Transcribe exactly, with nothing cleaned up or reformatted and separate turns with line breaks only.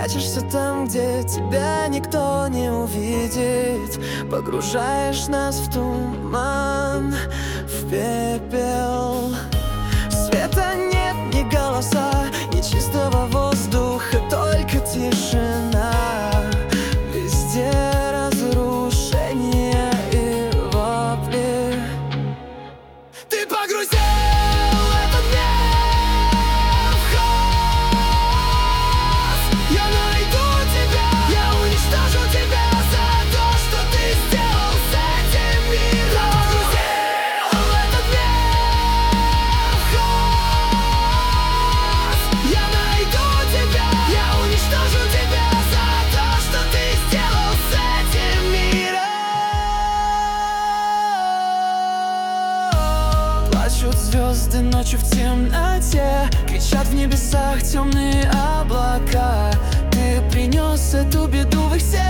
Прячешься там, где тебя никто не увидит. Погружаешь нас в туман, в пепел. Света нет, ни голоса, ни чистого воздуха, только тишина. Везде разрушение и вопли. Ты погрузил этот мир в хаос. Я найду тебя, я уничтожу тебя за то, что ты сделал с этим миром. Погрузил этот мир в хаос. Я найду тебя, я уничтожу тебя за то, что ты сделал с этим миром. Плачут звезды ночью в темноте, кричат в небесах темные облака. Ты принес эту беду в их сердце.